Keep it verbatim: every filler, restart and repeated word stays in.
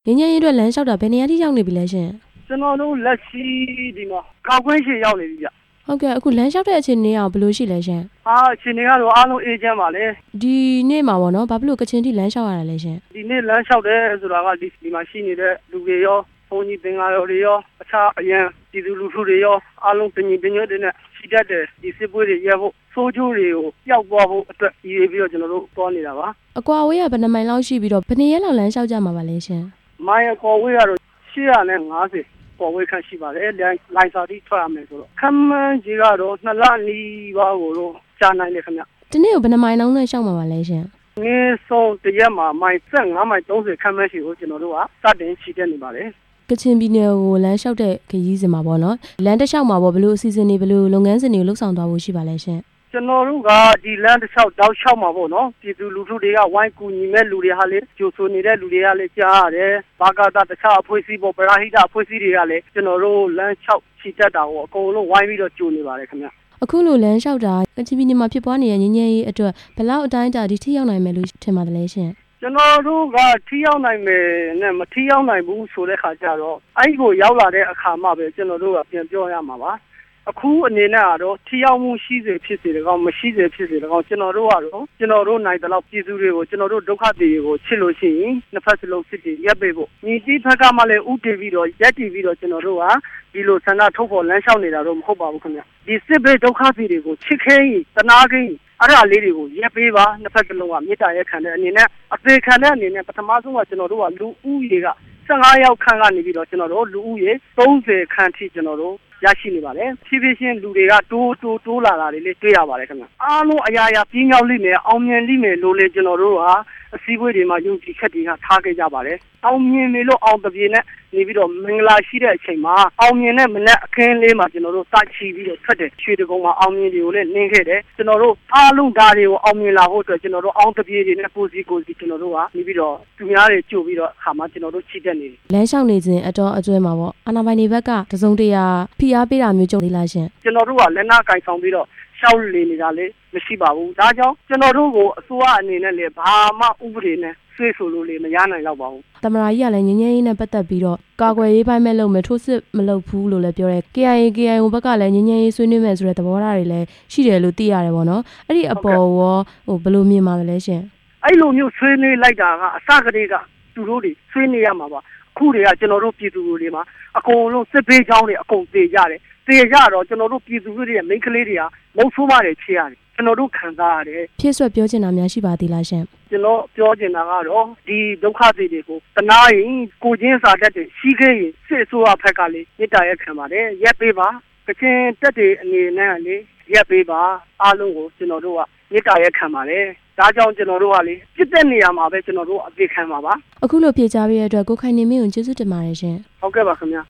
ငင်းငင်းရေးအတွက်လမ်းလျှောက်တာဘယ်နေရာထိရောက်နေပြီလဲရှင်ကျွန်တော်တို့လက်ရှိဒီမှာကောက်ကွင်းရှိရောက်နေပြီဗျဟုတ်ကဲ့အခုလမ်းလျှောက်တဲ့အခြေအနေအောင်ဘယ်လိုရှိလဲရှင်အာအခြေအနေကတော့အားလုံးအေးချမ်းပါလေဒီနေ့မှာပေါ့နော်ဘာဖြစ်လို့ကချင်ထိလမ်းလျှောက်ရတာလဲရှင်ဒီနေ့လမ်းလျှောက်တယ်ဆိုတာကဒီဒီမှာရှိနေတဲ့လူတွေရောဘုန်းကြီးသင်္ဃာတော်တွေရောအခြားအရန်ပြည်သူလူထုတွေရောအားလုံးတင်ကြီးပညွတ်တွေနဲ့ရှိတတ်တဲ့ဒီစစ်ပွဲတွေရဲဖို့စိုးကျိုးတွေကိုပျောက်သွားဖို့အတွက်ရည်ပြီးတော့ကျွန်တော်တို့တွားနေတာပါအကွာဝေးကဘယ်နှမိုင်လောက်ရှိပြီးတော့ဘယ်နေရက်လောက်လမ်းလျှောက်ကြမှာပါလဲရှင်မိုင်အကွာဝေးကတော့ရှစ်ရာနဲ့ငါးဆယ်ပေါ်ဝေးခန့်ရှိပါတယ်လိုင်စာတိထွက်ရမယ်ဆိုတော့ခမ်းမန်းကြီးကတော့နှစ်လနီးပါးကိုတော့ကြာနိုင်တယ်ခင်ဗျဒီနေ့ကိုဘယ်နှမိုင်လုံးနဲ့လျှောက်မှာပါလဲရှင်ငင်းဆုံးတရက်မှာမိုင်ဆက်ငါးမိုင်သုံးဆယ်ခမ်းမန်းရှိကိုကျွန်တော်တို့ကစတင်ချီတက်နေပါတယ်ကချင်ပြည်နယ်ကိုလမ်းလျှောက်တဲ့ခရီးစဉ်မှာပေါ့နော်လမ်းတစ်လျှောက်မှာပေါ့ဘယ်လိုအစီအစဉ်တွေဘယ်လိုလုပ်ငန်းစဉ်တွေလှုပ်ဆောင်သွားဖို့ရှိပါလဲရှင်ကျွန်တော်တို့ကဒီလမ်းတစ်လျှောက်တောက်လျှောက်မှာပေါ့နော်ပြည်သူလူထုတွေကဝိုင်းကူညီမဲ့လူတွေဟာလေကြိုဆိုနေတဲ့လူတွေကလည်းကြားရတယ်ဘာကာတာတခြားအဖွဲ့အစည်းပေါ့ပရာဟိတအဖွဲ့အစည်းတွေကလည်းကျွန်တော်တို့လမ်းလျှောက်ချီတက်တာကိုအကုန်လုံးဝိုင်းပြီးတော့ကြိုနေပါတယ်ခင်ဗျအခုလိုလမ်းလျှောက်တာကချင်ပြည်နယ်မှာဖြစ်ပွားနေတဲ့ငြိမ်းချမ်းရေးအတွက်ဘယ်လောက်အတိုင်းအတာဒီထိရောက်နိုင်မယ်လို့ထင်ပါတယ်လဲရှင်ကျွန်တော်တို့ကထိရောက်နိုင်မယ်နဲ့မထိရောက်နိုင်ဘူးဆိုတဲ့ခါကျတော့အဲ့ကိုရောက်လာတဲ့အခါမှပဲကျွန်တော်တို့ကပြန်ပြောရမှာပါအခုအနေနဲ့ကတော့ထိရောက်မှုရှိစေဖြစ်စေတကောင်မရှိစေဖြစ်စေတကောင်ကျွန်တော်တို့ကတော့ကျွန်တော်တို့နိုင်တဲ့လောက်ပြည်သူတွေကိုကျွန်တော်တို့ဒုက္ခတွေကိုချစ်လို့ရှိရင်နှစ်ဖက်စလုံးစစ်တွေရပ်ပေးဖို့ညီတီးဖက်ကမှလည်းဥတည်ပြီးတော့ရက်တည်ပြီးတော့ကျွန်တော်တို့ကဒီလိုဆန္ဒထုတ်ဖို့လမ်းလျှောက်နေတာတော့မဟုတ်ပါဘူးခင်ဗျဒီစစ်ဘေးဒုက္ခတွေကိုချစ်ခဲရင်တနာခင်းအဲ့ဒါလေးတွေကိုရပ်ပေးပါနှစ်ဖက်စလုံးကမေတ္တာရဲ့ခံတဲ့အနေနဲ့အသေးခံတဲ့အနေနဲ့ပထမဆုံးကကျွန်တော်တို့ကလူဦးရေကဆယ်ငါးယောက်ခန့်ကနေပြီးတော့ကျွန်တော်တို့လူဦးရေသုံးဆယ်ခန့်ထိကျွန်တော်တို့ရရှိနေပါတယ်ဖြည်းဖြည်းချင်းလူတွေကတိုးတိုးတိုးလာတာတွေလေးတွေ့ရပါတယ်ခင်ဗျအားလုံးအရာရာပြင်းရောက်လိမ့်မယ်အောင်မြင်လိမ့်မယ်လို့လေကျွန်တော်တို့ကအစည်းအဝေးတွေမှာယုံကြည်ချက်တွေကထားခဲ့ကြပါတယ်အောင်မြင်နေလို့အောင်တပြေနဲ့နေပြီးတော့မင်္ဂလာရှိတဲ့အချိန်မှာအောင်မြင်တဲ့မနက်အခင်းလေးမှာကျွန်တော်တို့စချီပြီးတော့ထွက်တယ်ရွှေတကုံမှာအောင်မြင်တွေကိုလည်းနင်းခဲ့တယ်ကျွန်တော်တို့အားလုံးဓာတ်တွေကိုအောင်မြင်လာဖို့အတွက်ကျွန်တော်တို့အောင်တပြေတွေနဲ့ကိုစီကိုစီကျွန်တော်တို့ကနေပြီးတော့သူများတွေကြိုပြီးတော့အခါမှာကျွန်တော်တို့ချီတက်နေတယ်လမ်းလျှောက်နေခြင်းအတော်အကျွဲမှာပေါ့အာဏာပိုင်တွေဘက်ကတစုံတရာဖိအားပေးတာမျိုးကြုံသေးလားရှင်ကျွန်တော်တို့ကလက်နက်ကင်ဆောင်ပြီးတော့ရှောက်လေနေတာလေမရှိပါဘူးဒါကြောင့်ကျွန်တော်တို့ကိုအစိုးရအနေနဲ့လည်းဘာမှဥပဒေနဲ့ဆွေးဆိုလို့လေမရနိုင်တော့ပါဘူးသမရာကြီးကလည်းငင်းငင်းရေးနဲ့ပတ်သက်ပြီးတော့ကာကွယ်ရေးပိုင်းမဲ့လုပ်မယ်ထိုးစစ်မလုပ်ဘူးလို့လည်းပြောတယ် K I A K I O ဘက်ကလည်းငင်းငင်းရေးဆွေးနွေးမယ်ဆိုတဲ့သဘောထားတွေလည်းရှိတယ်လို့သိရတယ်ပေါ့နော်အဲ့ဒီအပေါ်ရောဟိုဘယ်လိုမြင်ပါလဲရှင်အဲ့လိုမျိုးဆွေးနွေးလိုက်တာကအစကတည်းကသူတို့တွေဆွေးနွေးရမှာပါအခုတွေကကျွန်တော်တို့ပြည်သူတွေမှာအကုန်လုံးစစ်ပေးချောင်းတွေအကုန်သေးကြတယ်သေကြတော့ကျွန်တော်တို့ပြည်သူတွေရဲ့မိန်းကလေးတွေကမုတ်ဆိုးမတွေချေရတယ်ကျွန်တော်တို့ခံစားရတယ်ဖြည့်ဆွက်ပြောချင်တာများရှိပါသေးလားရှင်ကျွန်တော်ပြောချင်တာကတော့ဒီဒုက္ခတွေကိုတနာရင်ကိုချင်းစာတတ်တွေရှိခဲ့ရင်စစ်အစိုးရဘက်ကလေမေတ္တာရက်ခံပါတယ်ရက်ပေးပါကချင်တက်တွေအနေနဲ့လေရက်ပေးပါအားလုံးကိုကျွန်တော်တို့ကမေတ္တာရက်ခံပါတယ်ဒါကြောင့်ကျွန်တော်တို့ကလေပြစ်တဲ့နေရာမှာပဲကျွန်တော်တို့အပြေခံပါပါအခုလိုဖြေချပေးရတဲ့အတွက်ကိုခိုင်နေမင်းကိုကျေးဇူးတင်ပါတယ်ရှင်ဟုတ်ကဲ့ပါခင်ဗျာ